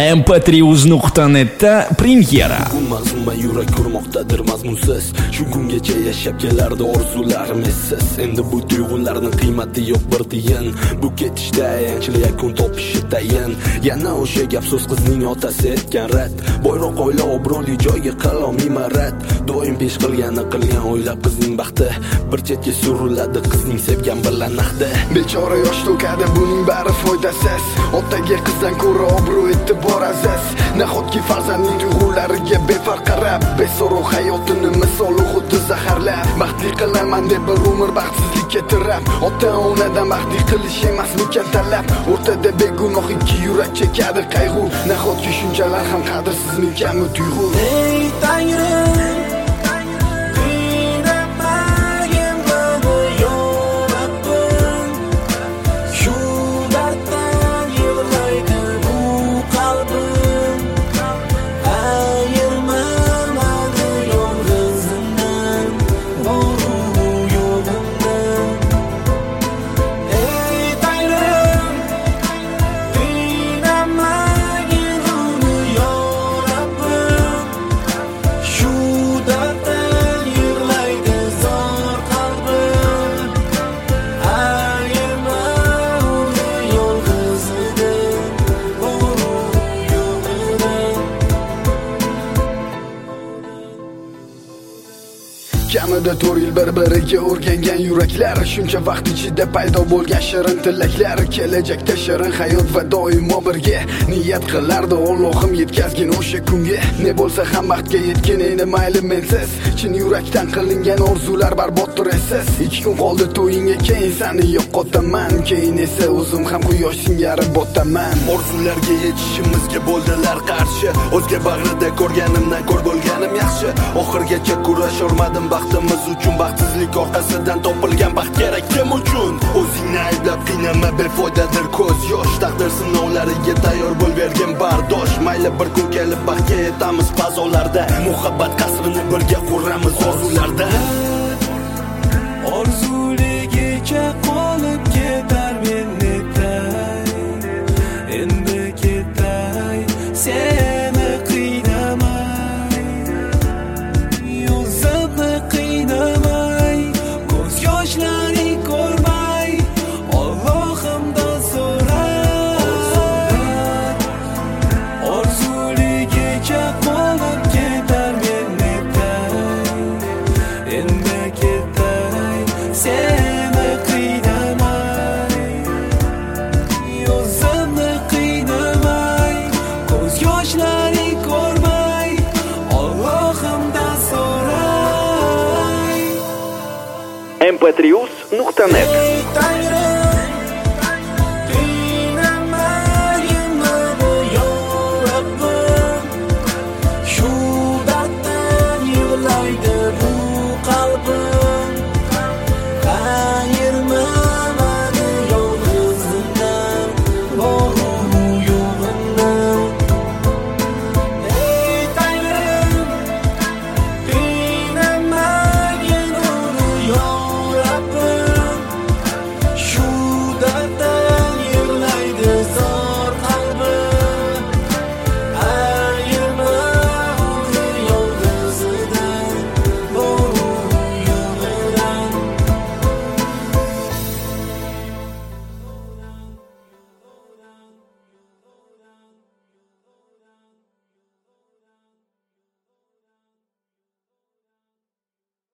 mp3uz.netda premyera. Mazmunma yurak ko'rmoqdadir mazmunsiz. Shu kungacha yashab kelardi orzular messiz. Endi bu tuyg'ularning qiymati yo'q bir tiyin. Bu ketishda yanchil yakun topishi tayin. Yana o'sha gap so'z qizning otasi etgan rad. Boyroq oila obro'li joyga qalom imarat. Doim pesh qilgan o'ylab qizning baxti. Bir chetga suriladi qizning sevgan bilan naqdi. Bechora yosh to'kadi buning bari foydasiz. Otaga qizdan ko'ra obro' e'tibor aziz. Nahotki farzandning tuyg'ulariga befarq qarab, beso'roq hayotini misoli xuddi zaharlab, baxtli qilaman deb bir umr baxtsizlikka tirab, ota-onadan baxtli qilish emasmikan talab. O'rtada begunoh ikki yurak chekadi qayg'u. Nahotki shunchalar ham qadrsizmikanmi tuyg'u? Ey Tangrim, kamida 4 yil bir-biriga o'rgangan yuraklar, shuncha vaqt ichida paydo bo'lgan shirin tilaklar, kelajakda shirin hayot va doimo birga niyat qilardi Allohim yetkazgin o'sha kunga. Ne bo'lsa ham baxtga yetgin endi mayli mensiz, chin yurakdan qilingan orzular barboddir esiz. 2 kun qoldi to'yingga, keyin seni yo'qotaman, keyin esa o'zim ham quyosh singari botaman. Orzularga yetishimizga bo'ldilar qarshi, o'zga bag'rida ko'rganimdan ko'r bo'lganim yaxshi. Oxirgacha kurasha olmadim baxtimiz uchun, baxtsizlik orqasidan topilgan baxt kerak kim uchun? O'zingni ayblab qiynama, befoydadir ko'z yosh. Taqdir sinovlariga tayyor bo'l, bergin bardosh. Mayli bir kun kelib baxtga yetamiz fazolarda, muhabbat qasrini birga quramiz orzularda. Orzuligicha qolib ketar men netay, endi ketay seni qiynamay, o'zimni qiynamay, ko'z yoshlaring ko'rmay, Allohimdan so'ray. Orzuligicha qolib ketar men netay, endi ketay seni qiynamay, o'zimni qiynamay, ko'z yoshlaring ko'rmay, Allohimdan so'ray. mp3uz.net